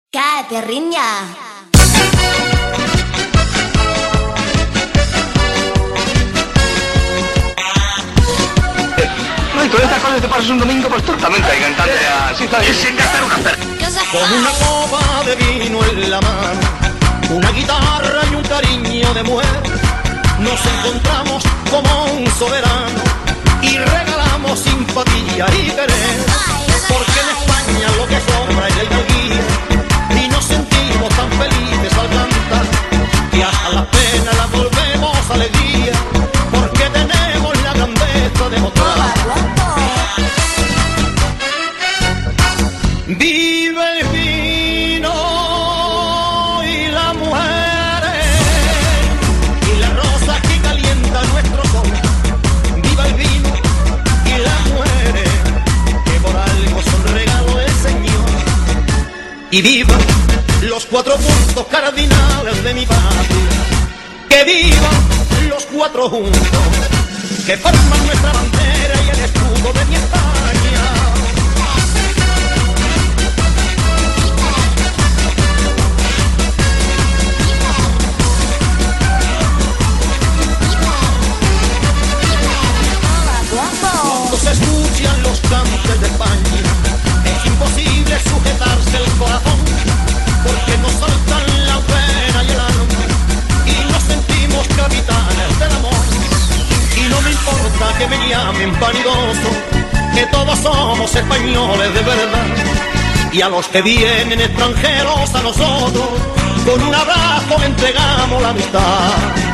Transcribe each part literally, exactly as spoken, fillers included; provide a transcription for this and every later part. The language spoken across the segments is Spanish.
¡Cae, perriña! No, y todas estas cosas te pasas un domingo pues totalmente ahí cantando así, y sin gastar una perra. Con una copa de vino en la mano, una guitarra y un cariño de mujer, nos encontramos como un soberano y regalamos simpatía y querer, porque en España lo que sobra es el boguía y nos sentimos tan felices al cantar que hasta la pena la volvemos alegría, porque tenemos la grandeza de mostrar. Vive el vino y las mujeres y la rosa que calienta nuestro sol. Viva el vino y las mujeres que por algo son regalo del Señor. Y viva los cuatro puntos cardinales de mi patria. Que vivan los cuatro juntos que forman nuestra bandera y el escudo de mi España. Se escuchan los cantes de España, es imposible sujetarse el corazón, porque nos saltan la pena y el alma, y nos sentimos capitanes del amor. Y no me importa que me llamen vanidoso, que todos somos españoles de verdad. Y a los que vienen extranjeros a nosotros, con un abrazo entregamos la amistad.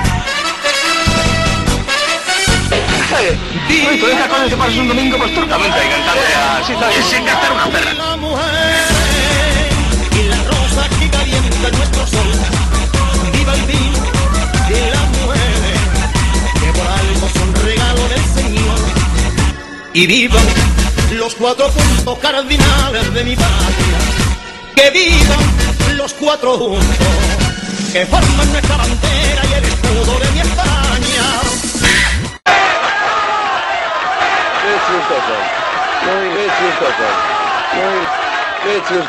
No, y todas estas cosas te pasas un domingo pues totalmente ahí cantando así, y sin gastar una perra. La mujer y la rosa que calienta nuestro sol. Viva el vino y las mujeres que por algo son regalo del Señor. Y vivan los cuatro puntos cardinales de mi patria. Que vivan los cuatro juntos que forman nuestra bandera y el escudo de mi España. Lecz już dokąd. No i leć już dokąd. No i leć już